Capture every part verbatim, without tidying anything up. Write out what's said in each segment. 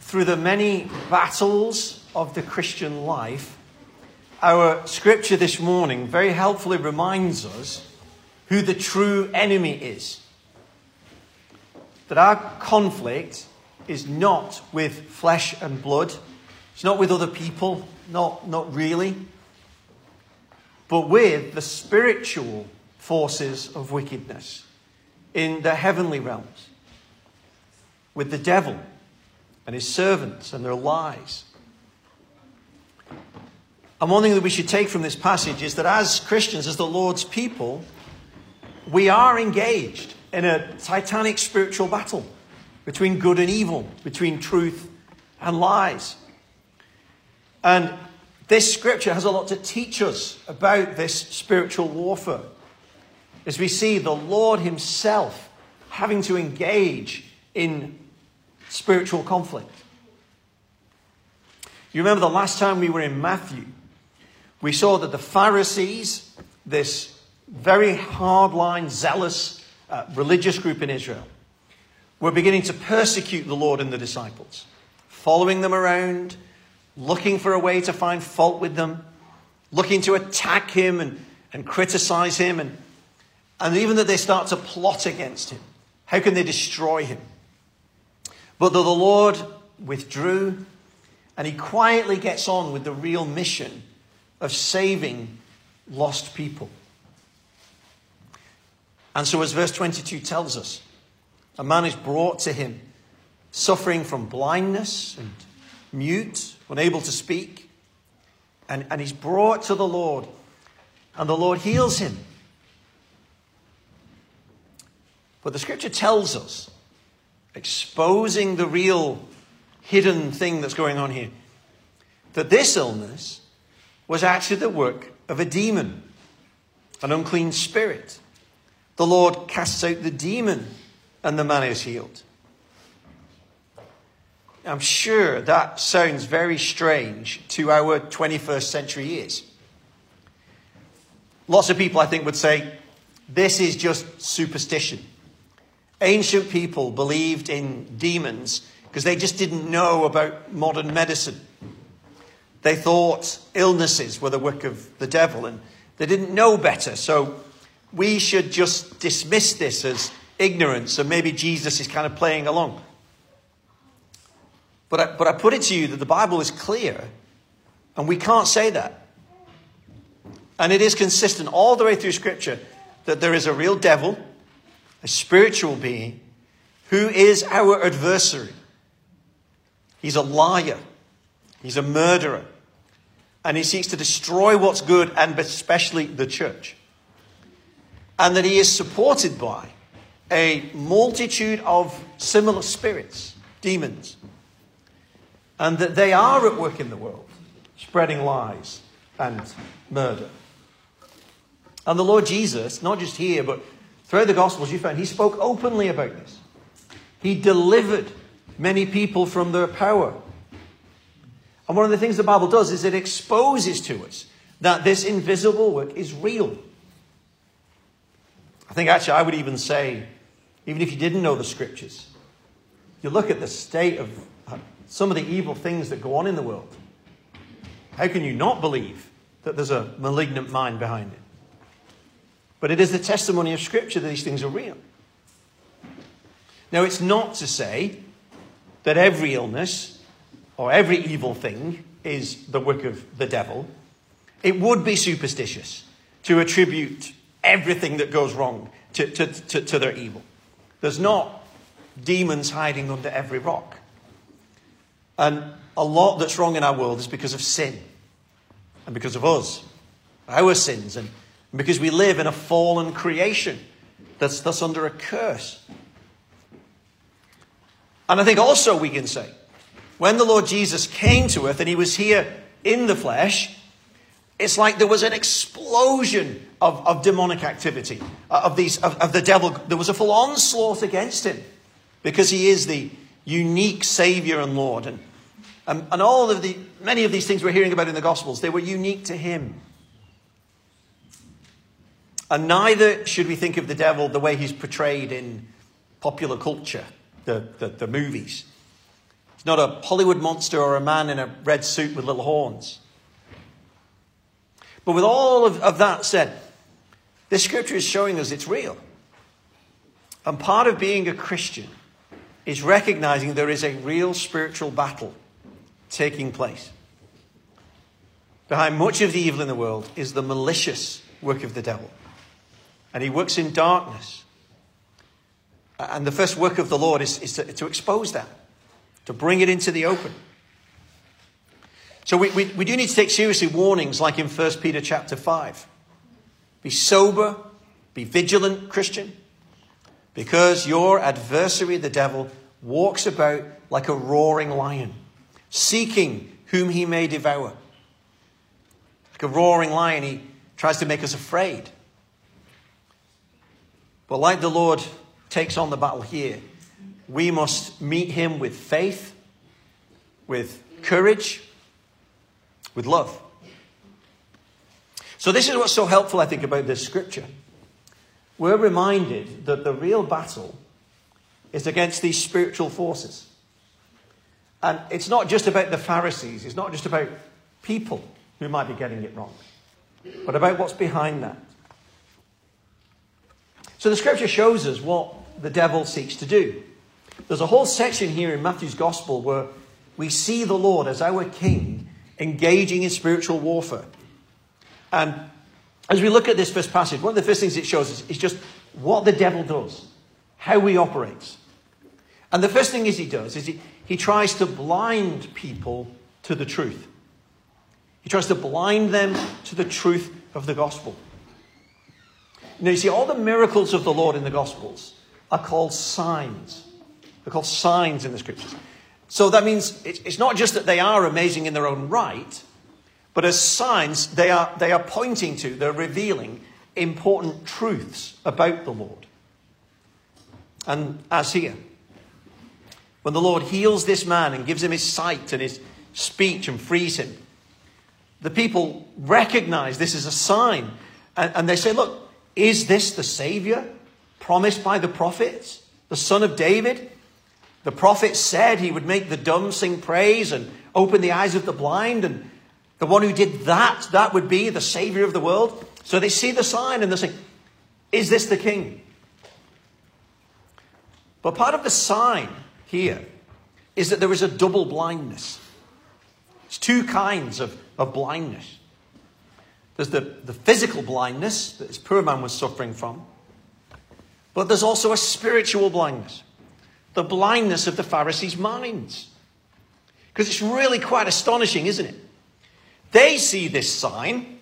through the many battles of the Christian life, our scripture this morning very helpfully reminds us who the true enemy is. That our conflict is not with flesh and blood. It's not with other people, not, not really. But with the spiritual forces of wickedness in the heavenly realms. With the devil and his servants and their lies. And one thing that we should take from this passage is that as Christians, as the Lord's people, we are engaged in a titanic spiritual battle between good and evil, between truth and lies. And this scripture has a lot to teach us about this spiritual warfare. As we see the Lord himself having to engage in spiritual conflict. You remember the last time we were in Matthew, we saw that the Pharisees, this very hardline, zealous, uh, religious group in Israel, were beginning to persecute the Lord and the disciples, following them around, looking for a way to find fault with them, looking to attack him and, and criticize him, and, and even that they start to plot against him. How can they destroy him? But the Lord withdrew, and he quietly gets on with the real mission of saving lost people. And so as verse twenty-two tells us, a man is brought to him suffering from blindness and mute, unable to speak. And, and he's brought to the Lord, and the Lord heals him. But the scripture tells us, exposing the real hidden thing that's going on here, that this illness was actually the work of a demon, an unclean spirit. The Lord casts out the demon, and the man is healed. I'm sure that sounds very strange to our twenty-first century ears. Lots of people, I think, would say, this is just superstition. Ancient people believed in demons because they just didn't know about modern medicine. They thought illnesses were the work of the devil, and they didn't know better. So we should just dismiss this as ignorance, and maybe Jesus is kind of playing along. But I, but I put it to you that the Bible is clear, and we can't say that. And it is consistent all the way through Scripture that there is a real devil, a spiritual being, who is our adversary. He's a liar. He's a murderer. And he seeks to destroy what's good, and especially the church. And that he is supported by a multitude of similar spirits, demons. And that they are at work in the world, spreading lies and murder. And the Lord Jesus, not just here, but throughout the Gospels, you found he spoke openly about this. He delivered many people from their power. And one of the things the Bible does is it exposes to us that this invisible work is real. I think actually I would even say, even if you didn't know the scriptures, you look at the state of some of the evil things that go on in the world. How can you not believe that there's a malignant mind behind it? But it is the testimony of Scripture that these things are real. Now, it's not to say that every illness or every evil thing is the work of the devil. It would be superstitious to attribute everything that goes wrong to, to, to, to their evil. There's not demons hiding under every rock. And a lot that's wrong in our world is because of sin. And because of us. Our sins. And because we live in a fallen creation that's thus under a curse. And I think also we can say, when the Lord Jesus came to earth and he was here in the flesh, it's like there was an explosion of, of demonic activity, of these of, of the devil. There was a full onslaught against him because he is the unique Savior and Lord. And, and, and all of the many of these things we're hearing about in the Gospels, they were unique to him. And neither should we think of the devil the way he's portrayed in popular culture, the, the, the movies. He's not a Hollywood monster or a man in a red suit with little horns. But with all of, of that said, this scripture is showing us it's real. And part of being a Christian is recognizing there is a real spiritual battle taking place. Behind much of the evil in the world is the malicious work of the devil. And he works in darkness. And the first work of the Lord is, is to, to expose that, to bring it into the open. So we, we, we do need to take seriously warnings like in First Peter chapter five. Be sober, be vigilant, Christian, because your adversary, the devil, walks about like a roaring lion, seeking whom he may devour. Like a roaring lion, he tries to make us afraid. But like the Lord takes on the battle here, we must meet him with faith, with courage, with love. So this is what's so helpful, I think, about this scripture. We're reminded that the real battle is against these spiritual forces. And it's not just about the Pharisees. It's not just about people who might be getting it wrong, but about what's behind that. So the scripture shows us what the devil seeks to do. There's a whole section here in Matthew's gospel where we see the Lord as our king engaging in spiritual warfare. And as we look at this first passage, one of the first things it shows us is just what the devil does, how he operates. And the first thing is he does is he, he tries to blind people to the truth. He tries to blind them to the truth of the gospel. Now, you see, all the miracles of the Lord in the Gospels are called signs. They're called signs in the Scriptures. So that means it's not just that they are amazing in their own right, but as signs, they are, they are pointing to, they're revealing important truths about the Lord. And as here, when the Lord heals this man and gives him his sight and his speech and frees him, the people recognize this as a sign. And, and they say, look, is this the Savior promised by the prophets, the Son of David? The prophet said he would make the dumb sing praise and open the eyes of the blind. And the one who did that, that would be the Savior of the world. So they see the sign and they say, is this the King? But part of the sign here is that there is a double blindness. There's two kinds of, of blindness. There's the, the physical blindness that this poor man was suffering from. But there's also a spiritual blindness. The blindness of the Pharisees' minds. Because it's really quite astonishing, isn't it? They see this sign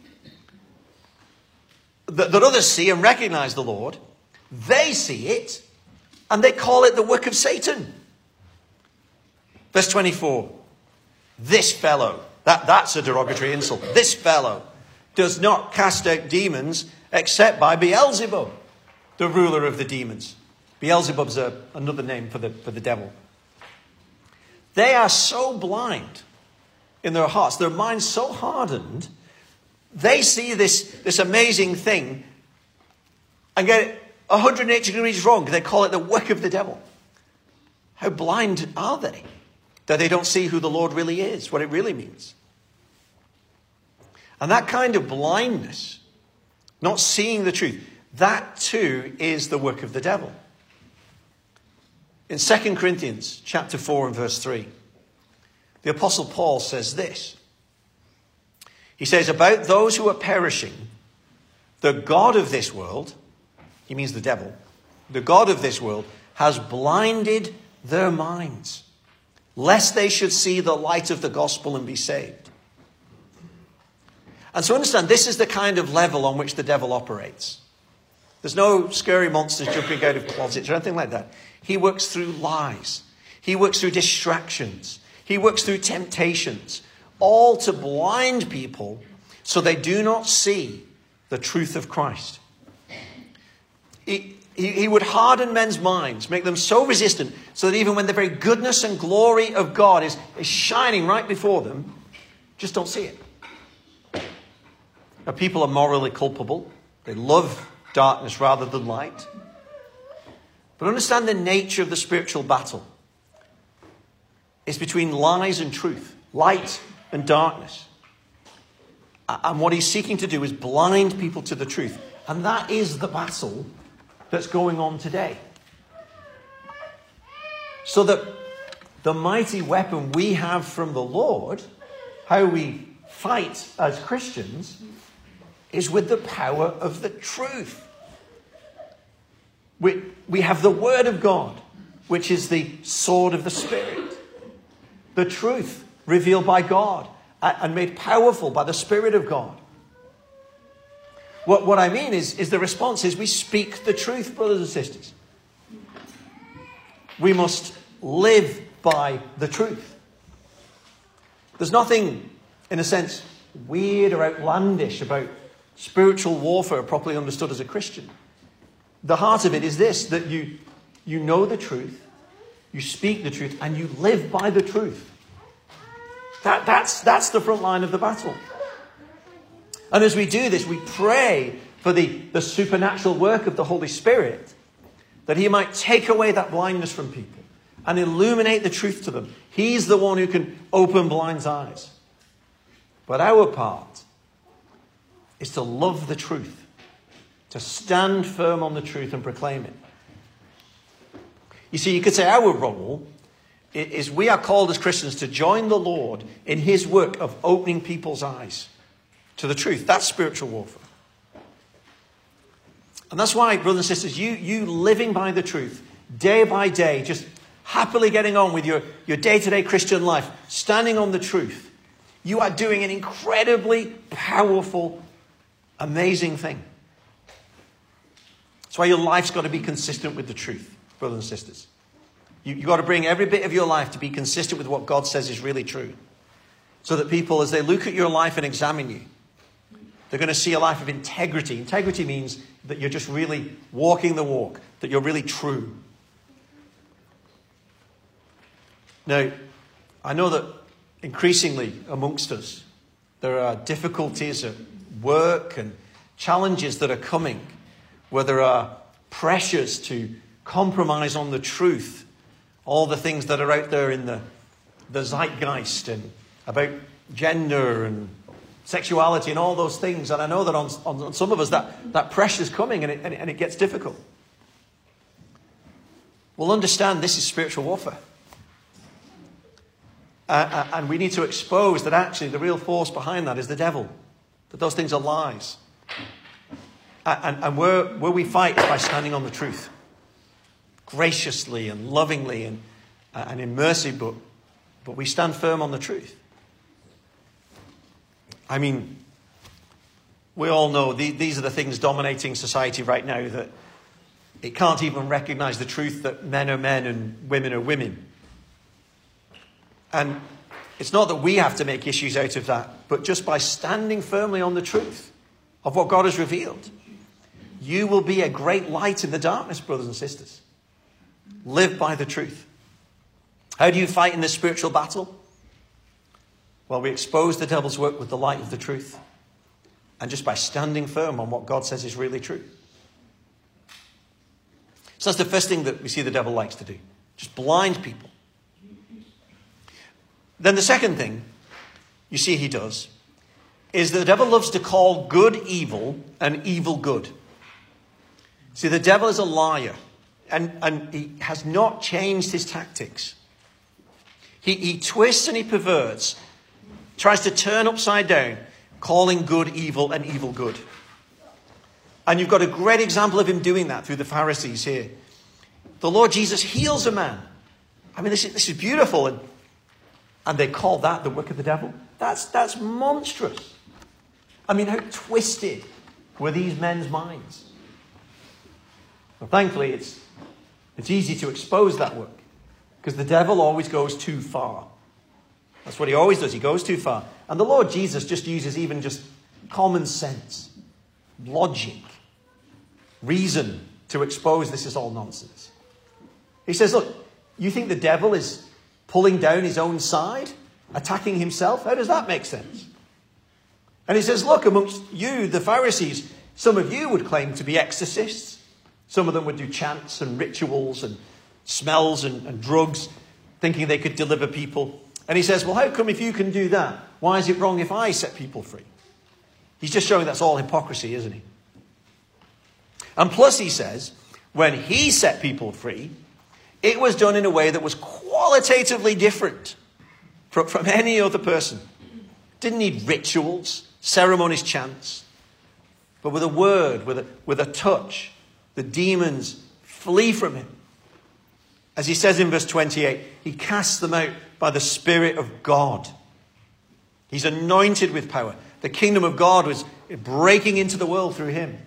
that, that others see and recognize the Lord. They see it and they call it the work of Satan. Verse twenty-four. This fellow, that, that's a derogatory insult. This fellow does not cast out demons except by Beelzebub, the ruler of the demons. Beelzebub's a, another name for the, for the devil. They are so blind in their hearts, their minds so hardened, they see this, this amazing thing and get it one hundred eighty degrees wrong. They call it the work of the devil. How blind are they that they don't see who the Lord really is, what it really means? And that kind of blindness, not seeing the truth, that too is the work of the devil. In Second Corinthians chapter four and verse three, the Apostle Paul says this. He says, about those who are perishing, the God of this world, he means the devil, the God of this world has blinded their minds, lest they should see the light of the gospel and be saved. And so understand, this is the kind of level on which the devil operates. There's no scary monsters jumping out of closets or anything like that. He works through lies. He works through distractions. He works through temptations, all to blind people so they do not see the truth of Christ. He, he, he would harden men's minds, make them so resistant so that even when the very goodness and glory of God is, is shining right before them, just don't see it. Now, people are morally culpable. They love darkness rather than light. But understand the nature of the spiritual battle. It's between lies and truth, light and darkness. And what he's seeking to do is blind people to the truth. And that is the battle that's going on today. So that the mighty weapon we have from the Lord, how we fight as Christians, is with the power of the truth. We, we have the Word of God, which is the sword of the Spirit. The truth revealed by God and made powerful by the Spirit of God. What, what I mean is, is the response is we speak the truth, brothers and sisters. We must live by the truth. There's nothing, in a sense, weird or outlandish about spiritual warfare properly understood as a Christian. The heart of it is this, that you, you know the truth, you speak the truth, and you live by the truth. That, that's, that's the front line of the battle. And as we do this, we pray for the, the supernatural work of the Holy Spirit, that he might take away that blindness from people and illuminate the truth to them. He's the one who can open blind eyes. But our part is to love the truth, to stand firm on the truth and proclaim it. You see, you could say our role is we are called as Christians to join the Lord in his work of opening people's eyes to the truth. That's spiritual warfare. And that's why, brothers and sisters, you, you living by the truth, day by day, just happily getting on with your, your day-to-day Christian life, standing on the truth, you are doing an incredibly powerful, amazing thing. That's why your life's got to be consistent with the truth, brothers and sisters. You, you've got to bring every bit of your life to be consistent with what God says is really true. So that people, as they look at your life and examine you, they're going to see a life of integrity. Integrity means that you're just really walking the walk, that you're really true. Now, I know that increasingly amongst us, there are difficulties at work and challenges that are coming, where there are pressures to compromise on the truth, all the things that are out there in the, the zeitgeist and about gender and sexuality and all those things. And I know that on, on, on some of us that, that pressure is coming and it, and, it, and it gets difficult. We'll understand this is spiritual warfare. Uh, and we need to expose that actually the real force behind that is the devil. That those things are lies. Uh, and and where, where we fight is by standing on the truth. Graciously and lovingly and, uh, and in mercy, but, but we stand firm on the truth. I mean, we all know the, these are the things dominating society right now, that it can't even recognize the truth that men are men and women are women. And it's not that we have to make issues out of that, but just by standing firmly on the truth of what God has revealed, you will be a great light in the darkness, brothers and sisters. Live by the truth. How do you fight in this spiritual battle? Well, we expose the devil's work with the light of the truth. And just by standing firm on what God says is really true. So that's the first thing that we see the devil likes to do. Just blind people. Then the second thing you see he does is that the devil loves to call good evil and evil good. See, the devil is a liar, and, and he has not changed his tactics. He, he twists and he perverts, tries to turn upside down, calling good evil and evil good. And you've got a great example of him doing that through the Pharisees here. The Lord Jesus heals a man. I mean, this is, this is beautiful. And, and they call that the work of the devil. That's, that's monstrous. I mean, how twisted were these men's minds? Well, thankfully, it's, it's easy to expose that work. Because the devil always goes too far. That's what he always does. He goes too far. And the Lord Jesus just uses even just common sense, logic, reason to expose this is all nonsense. He says, look, you think the devil is pulling down his own side, attacking himself? How does that make sense? And he says, look, amongst you, the Pharisees, some of you would claim to be exorcists. Some of them would do chants and rituals and smells and, and drugs. thinking they could deliver people. And he says, well, how come if you can do that, why is it wrong if I set people free? He's just showing that's all hypocrisy, isn't he? And plus, he says, when he set people free, it was done in a way that was qualitatively different from, from any other person. Didn't need rituals, ceremonies, chants. But with a word, with a, with a touch, the demons flee from him. As he says in verse twenty-eight, he casts them out by the Spirit of God. He's anointed with power. The kingdom of God was breaking into the world through him.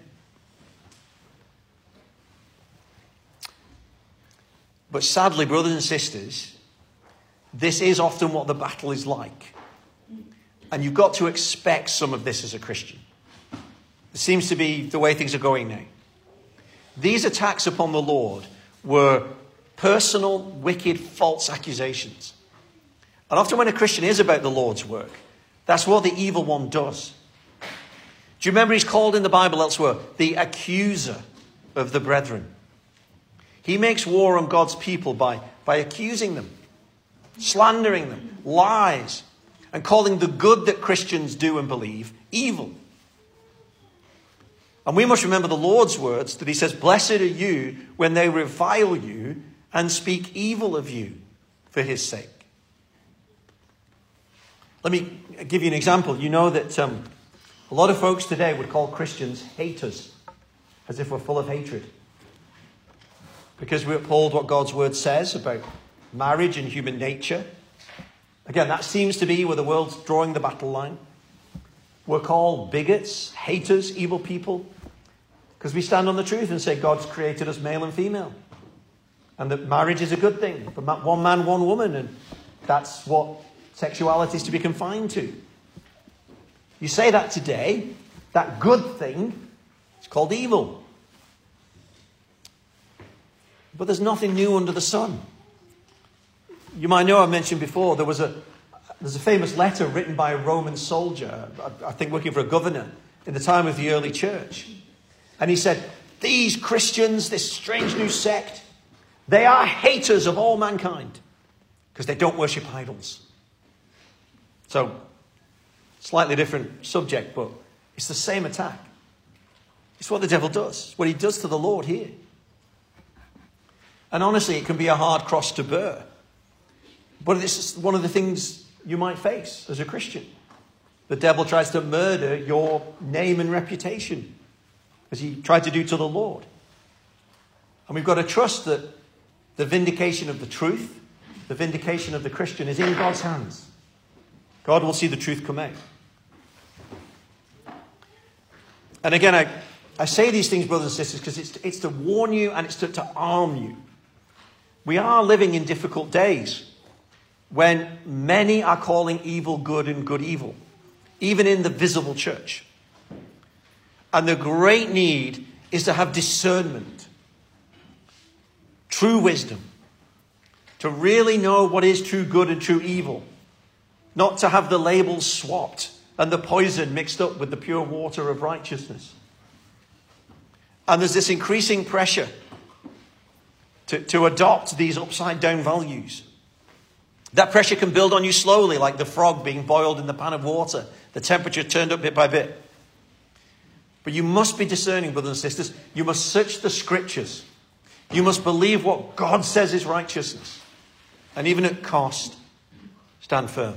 But sadly, brothers and sisters, this is often what the battle is like. And you've got to expect some of this as a Christian. It seems to be the way things are going now. These attacks upon the Lord were personal, wicked, false accusations. And often when a Christian is about the Lord's work, that's what the evil one does. Do you remember he's called in the Bible elsewhere the accuser of the brethren? He makes war on God's people by, by accusing them, slandering them, lies, and calling the good that Christians do and believe evil. And we must remember the Lord's words that he says, blessed are you when they revile you and speak evil of you for his sake. Let me give you an example. You know that um, a lot of folks today would call Christians haters, as if we're full of hatred. Because we uphold what God's word says about marriage and human nature. Again, that seems to be where the world's drawing the battle line. We're called bigots, haters, evil people, because we stand on the truth and say God's created us male and female. And that marriage is a good thing. For one man, one woman. And that's what sexuality is to be confined to. You say that today, that good thing, it's called evil. But there's nothing new under the sun. You might know I mentioned before, there was a there's a famous letter written by a Roman soldier, I think working for a governor, in the time of the early church. And he said, these Christians, this strange new sect, they are haters of all mankind because they don't worship idols. So, slightly different subject, but it's the same attack. It's what the devil does. It's what he does to the Lord here. And honestly, it can be a hard cross to bear. But it's one of the things you might face as a Christian. The devil tries to murder your name and reputation, as he tried to do to the Lord. And we've got to trust that the vindication of the truth, the vindication of the Christian, is in God's hands. God will see the truth come out. And again, I, I say these things, brothers and sisters, because it's, it's to warn you and it's to, to arm you. We are living in difficult days when many are calling evil good and good evil, even in the visible church. And the great need is to have discernment, true wisdom, to really know what is true good and true evil, not to have the labels swapped and the poison mixed up with the pure water of righteousness. And there's this increasing pressure to, to adopt these upside down values. That pressure can build on you slowly, like the frog being boiled in the pan of water. The temperature turned up bit by bit. But you must be discerning, brothers and sisters. You must search the scriptures. You must believe what God says is righteousness. And even at cost, stand firm.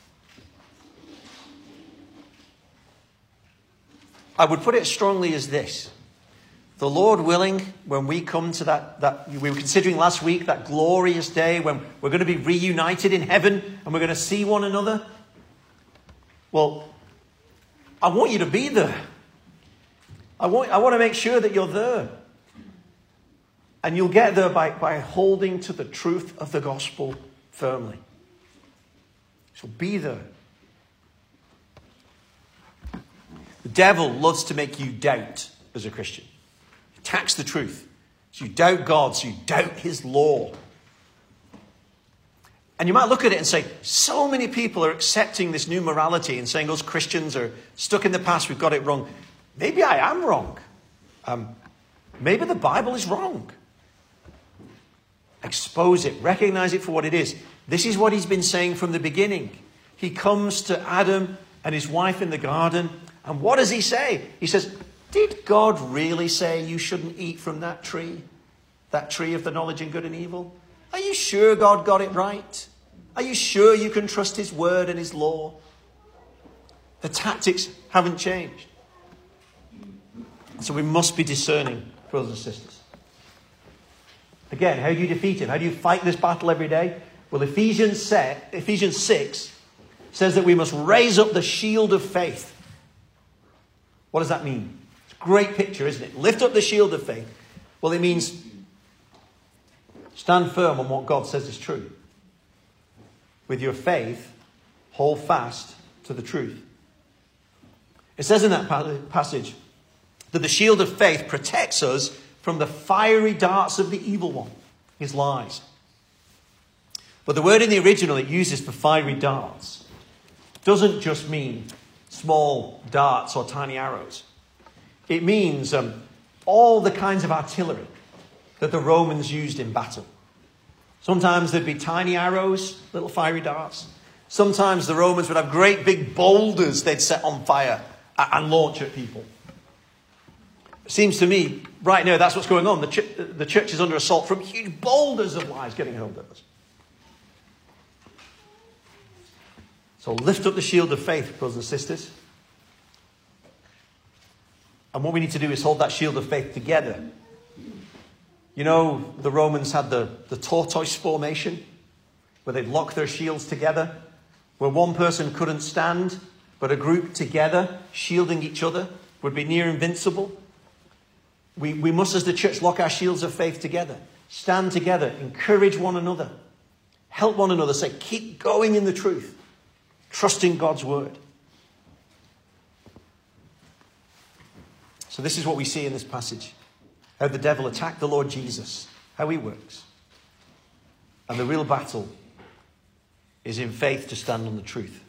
I would put it strongly as this. The Lord willing, when we come to that, that we were considering last week, that glorious day when we're going to be reunited in heaven and we're going to see one another. Well, I want you to be there. I want, I want to make sure that you're there. And you'll get there by, by holding to the truth of the gospel firmly. So be there. The devil loves to make you doubt as a Christian. He attacks the truth. So you doubt God, so you doubt his law. And you might look at it and say, so many people are accepting this new morality and saying us Christians are stuck in the past, we've got it wrong. Maybe I am wrong. Um, maybe the Bible is wrong. expose it, recognize it for what it is. This is what he's been saying from the beginning. He comes to Adam and his wife in the garden, and what does he say? He says, did God really say you shouldn't eat from that tree? That tree of the knowledge of good and evil? Are you sure God got it right? Are you sure you can trust his word and his law? The tactics haven't changed. So we must be discerning, brothers and sisters. Again, how do you defeat him? How do you fight this battle every day? Well, Ephesians six says that we must raise up the shield of faith. What does that mean? It's a great picture, isn't it? Lift up the shield of faith. Well, it means stand firm on what God says is true. With your faith, hold fast to the truth. It says in that passage that the shield of faith protects us from the fiery darts of the evil one, his lies. But the word in the original it uses for fiery darts doesn't just mean small darts or tiny arrows. It means um, all the kinds of artillery that the Romans used in battle. Sometimes there'd be tiny arrows, little fiery darts. Sometimes the Romans would have great big boulders they'd set on fire and launch at people. It seems to me, right now, that's what's going on. The, ch- the church is under assault from huge boulders of lies getting hold of us. So lift up the shield of faith, brothers and sisters. And what we need to do is hold that shield of faith together. You know, the Romans had the, the tortoise formation, where they'd lock their shields together, where one person couldn't stand, but a group together, shielding each other, would be near invincible. We, we must, as the church, lock our shields of faith together. Stand together, encourage one another, help one another, say, keep going in the truth, trusting God's word. So this is what we see in this passage. How the devil attacked the Lord Jesus. How he works. And the real battle is in faith to stand on the truth.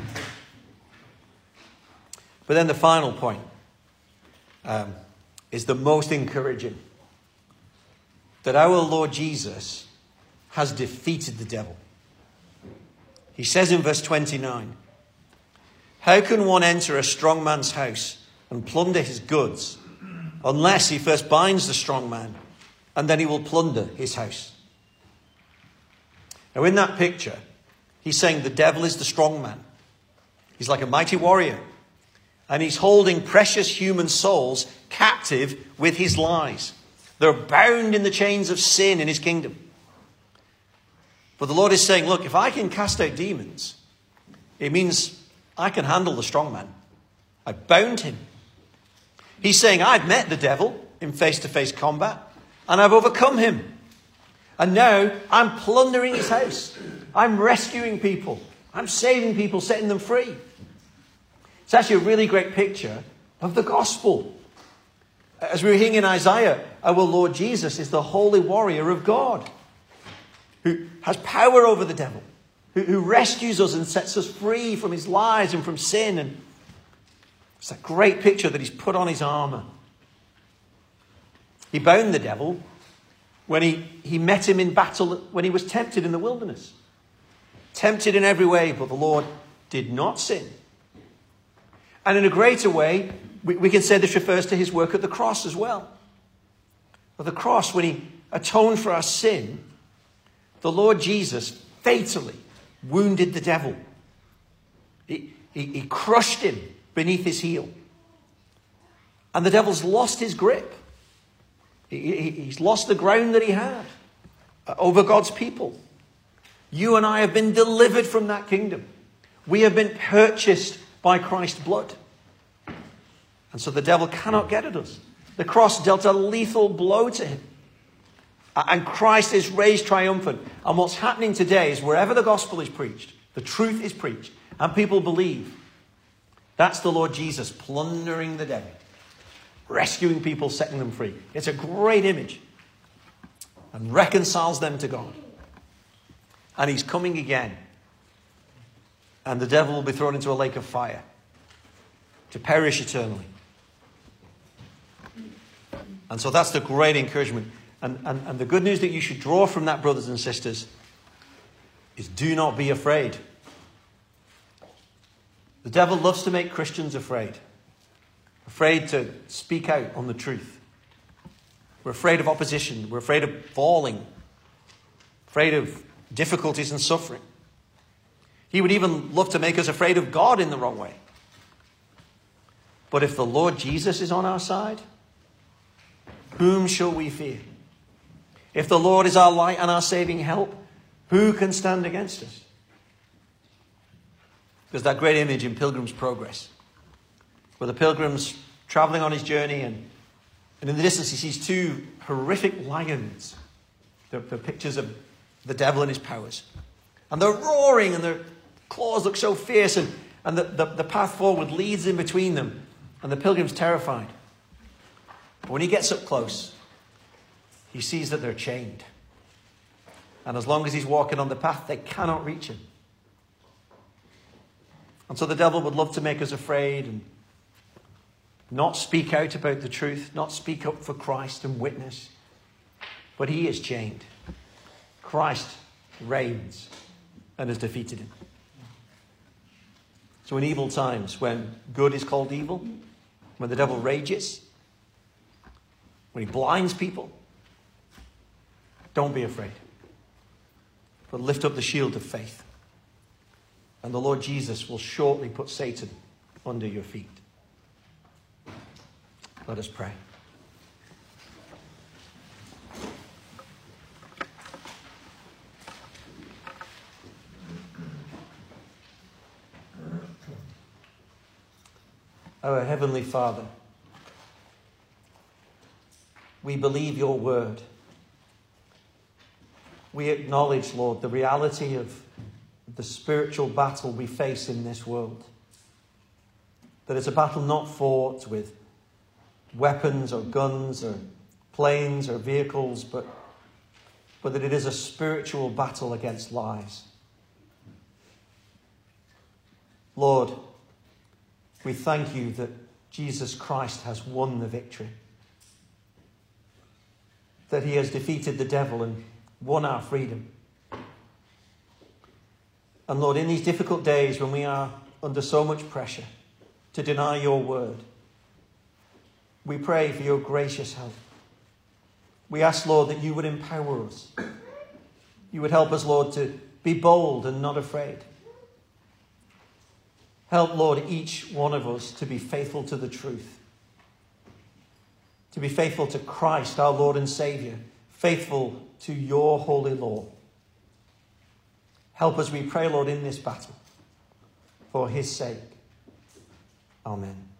But then the final point um, is the most encouraging. That our Lord Jesus has defeated the devil. He says in verse twenty-nine, how can one enter a strong man's house and plunder his goods unless he first binds the strong man, and then he will plunder his house? Now in that picture, he's saying the devil is the strong man. He's like a mighty warrior. And he's holding precious human souls captive with his lies. They're bound in the chains of sin in his kingdom. But the Lord is saying, look, if I can cast out demons, it means I can handle the strong man. I bound him. He's saying, I've met the devil in face-to-face combat, and I've overcome him. And now I'm plundering his house. I'm rescuing people. I'm saving people, setting them free. It's actually a really great picture of the gospel. As we were hearing in Isaiah, our Lord Jesus is the holy warrior of God, who has power over the devil, who, who rescues us and sets us free from his lies and from sin. And it's a great picture that he's put on his armor. He bound the devil when he, he met him in battle, when he was tempted in the wilderness. Tempted in every way, but the Lord did not sin. And in a greater way, we, we can say this refers to his work at the cross as well. At the cross, when he atoned for our sin, the Lord Jesus fatally wounded the devil. He, he, he crushed him beneath his heel. And the devil's lost his grip. He, he, he's lost the ground that he had over God's people. You and I have been delivered from that kingdom. We have been purchased by Christ's blood. And so the devil cannot get at us. The cross dealt a lethal blow to him. And Christ is raised triumphant. And what's happening today is wherever the gospel is preached, the truth is preached, and people believe, that's the Lord Jesus plundering the devil, rescuing people, setting them free. It's a great image. And reconciles them to God. And he's coming again. And the devil will be thrown into a lake of fire to perish eternally. And so that's the great encouragement. And, and, and the good news that you should draw from that, brothers and sisters, is do not be afraid. The devil loves to make Christians afraid. Afraid to speak out on the truth. We're afraid of opposition. We're afraid of falling. Afraid of difficulties and suffering. He would even love to make us afraid of God in the wrong way. But if the Lord Jesus is on our side, whom shall we fear? If the Lord is our light and our saving help, who can stand against us? There's that great image in Pilgrim's Progress, where the pilgrim's traveling on his journey, and, and in the distance he sees two horrific lions. They're, they're pictures of the devil and his powers. And they're roaring, and their claws look so fierce, and, and the, the, the path forward leads in between them, and the pilgrim's terrified. But when he gets up close, he sees that they're chained. And as long as he's walking on the path, they cannot reach him. And so the devil would love to make us afraid and not speak out about the truth, not speak up for Christ and witness. But he is chained. Christ reigns and has defeated him. So in evil times, when good is called evil, when the devil rages, when he blinds people, don't be afraid. But lift up the shield of faith. And the Lord Jesus will shortly put Satan under your feet. Let us pray. Our Heavenly Father, we believe your word. We acknowledge, Lord, the reality of the spiritual battle we face in this world. That it's a battle not fought with weapons or guns or planes or vehicles, but, but that it is a spiritual battle against lies. Lord, we thank you that Jesus Christ has won the victory. That he has defeated the devil and won our freedom. And Lord, in these difficult days when we are under so much pressure to deny your word, we pray for your gracious help. We ask, Lord, that you would empower us. You would help us, Lord, to be bold and not afraid. Help, Lord, each one of us to be faithful to the truth. To be faithful to Christ, our Lord and Saviour. Faithful to your holy law. Help us, we pray, Lord, in this battle. For his sake. Amen.